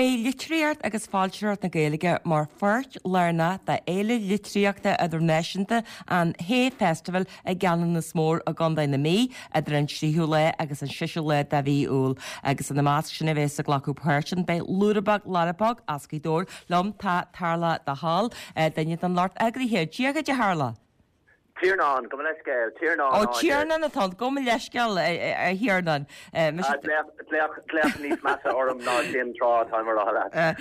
Bé litríart agus fáilteart na Gaeilge mar fuirt learna de éile litríochta idirnáisiúnta an Hay Festival a gceann na smór a gandain na mí idir an tríú le agus an siisiú le de bhí úl agus an na másc sinna bhés a ghlacu Persian be lúrabag larabag ascaidór lom tá tarla de hall daine an Lord agrihéir díagad de Harla. Tiernan, go leisceil, Tiernan. Oh, Tiernan atá, go leisceil a hiarnan. Gleach níos massa orm ná sin trá táimar á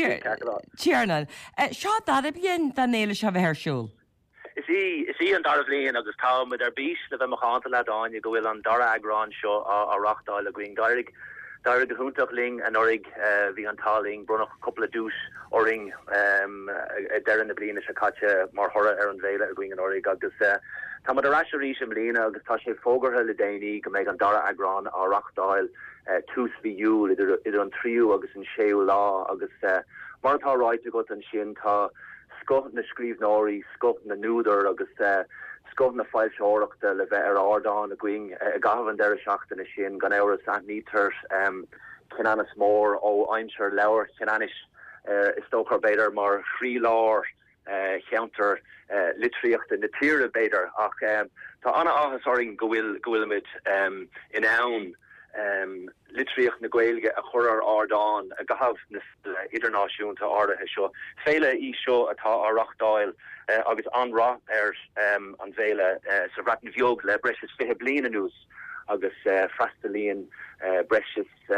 Tiernan. Seo dada bíon den éile se bheith siúl? Is í an darh líon agus tá mid ar bís le bheith machánta le dáin go bhfuil an dara agrán seo a rachtáil a going dairg go húntaach ling an orig bhí an táling brunach couple dús oring deran na blina se caite mar thora ar an bhéile a going an orig agus tá mud a raisií sem lína agus tá sé fógarthe le déine go méid an dara agrán á rachtáil tús bhíúil idir an tríú agus an séú lá agus martá ráite go an sin tá scoth na scríbnáirí scoth na núidir agus scoth na fáilseoireachta le bheith ar ardán a going a gahan deire seachta na sin gan éras an nítar ceannas mór ó aimseir leabhar ceannis is tóchar beidir mar chrí lár cheantar litríochta na tíre beidir ach tá anna áchas oring go bhfuilmid in ann litríocht na Gaeilge a churar ardán a gahabh na idirnáisiúnta áirithe seo féile í seo atá á rachtáil agus anrá ar an bhéile sa bhreatain bheog le breis fithe bliana nús agus freistalíonn breis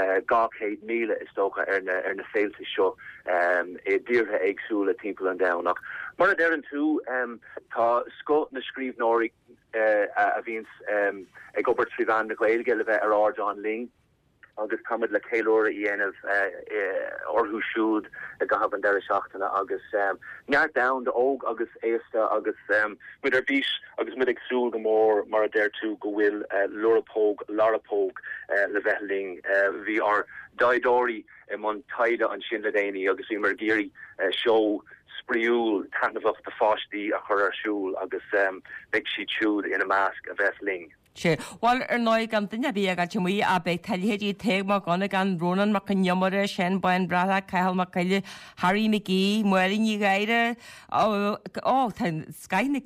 200,000 is tócha ar na féilte seo díortha agsúla timpeall an damhnach mar a an tú tá scot na scríbnáirí a bhíns ag obair tríbhan na Gaeilge le bheith ar ardán ling agus tamid le céilóra í dhéanamh orthú siúd a gahabh an deire seachtainna agus neart down de óg agus éasta agus mid ar bís agus mid ag súl go mór mar a déir tú go bhfuil larapóg le bheith ling bhí ar daidóirí man taide an sin le déine agus bhí mar géirí seo spriúil tanmhacht de fáistí a chur arsúl agus beag si túúd ina másc a bheith ling. Bhil ar 9 gan duine bhí a temuí a be talhéirí teag má gana gan rónan mar an neomara sin bain bratha caiil mar caile Harry McGee muirí gaire scainnig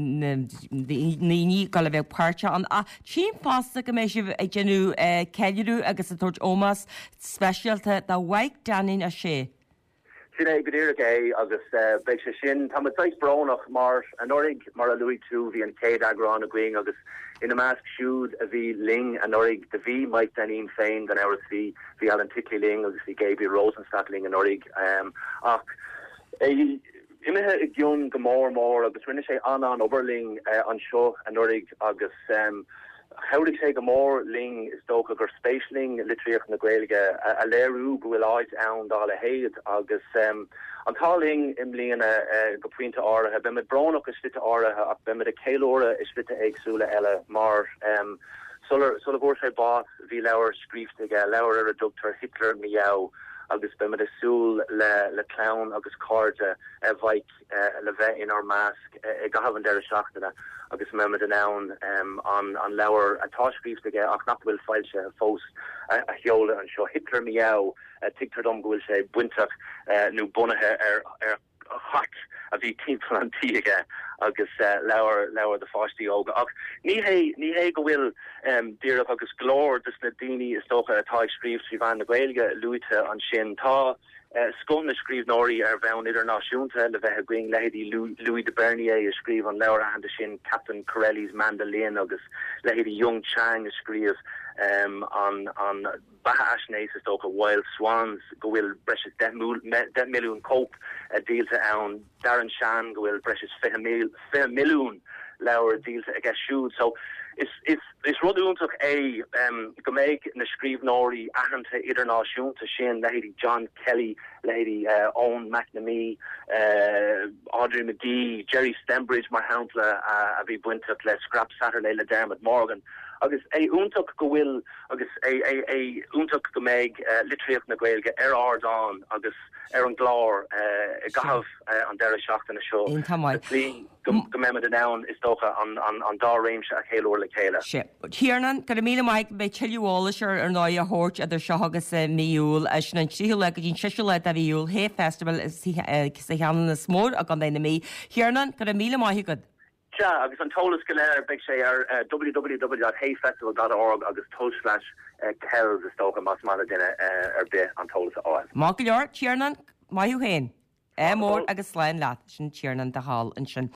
níní go le bheith páirte an a tíim fásta go mééis ag genú ceú agus a tuairt ómas speisialta dá bhaid danin a sé. Sin é godéir é agus be se sin tá táis bránach mar an orig mar a luí tú hí an céad agrán a going agus ina másc siúd a bhí ling an orig de bhí Mike Danín féin gan áras hí Alan Tickley ling agus hí Gaby Rosenstadt ling an orig ach imethe i gciún go mór agus rinne sé an oberling an seo an orig agus howdig sé go mór ling is dócha gur spéisling litríoch na Gaeilge a léirú go bhfuil áid ann dá le héad agus an táling im líana go puinte áirithe be mid bránach is slite áirithe ach be mid a céilóra is slite agsúla eile mar sulla bhór sé bás bhí leabhar scríbhte leabhar ar a dugtar Hitler miau agus be mid a súl le clown agus cardte bhaid le bheith in our másc I gahabhan deire seachtainna agus me an ann an leabhar atá scríbhte ach nach bhfuil fáilte fós a cheola an seo Hitler miau tictar dom go bhfuil sé buintach nó bunathe ar hart a bhí timppla an tíige agus leabhar de fáistí óga ach ní hé go bhfuil díreach agus glór dus na daoine is tócha atá scríbh sí bhain na Gaeilge luite an sin tá scum na scríbnáirí ar bheann idirnáisiúnta le bheith going lehéadí Louis de Bernier a scríb an leabhar an sin Captain Corelli's Mandolin agus lehéadí Young Chang a scríb an Baha Ashnace is tócha Wild Swans go bhfuil breis 10 milliún cope a díalte ann Darren Shan go bhfuil breis 5 milliún leabhar díalte a siúd so is rudúntaach go méid na scríbnáirí ahananta idirnáisiúnta sin lehéadí John Kelly lehéadí Owen McNamee Audrey McGee Jerry Stembridge mar hapla a bhí buintach le Scrap Saturday le Dermot Morgan agus úntaach go bhfuil agus úntaach go méid litríocht na Gaeilge ardán agus an glár gahabh an deire seachtain na seo. Go méid an ann is dócha an dá réimse a chéúir le chéile. Tiernan go mí maiid be tiúolalas ar ná a thuirt idir seo agus míúil a sin tríú le go dín siú le a bhíúil hé festival sa cheanna na smór a gan na mí. Tiernan go mí maithí go. Agus an tolas go léir be sé ar www.hayfestival.org agus /kells is tócha mas mar duine ar bit an tolas áil. Má go leor Tiernan maiú héin. Mór agus sláin leat sin Tiernan de hall an sin.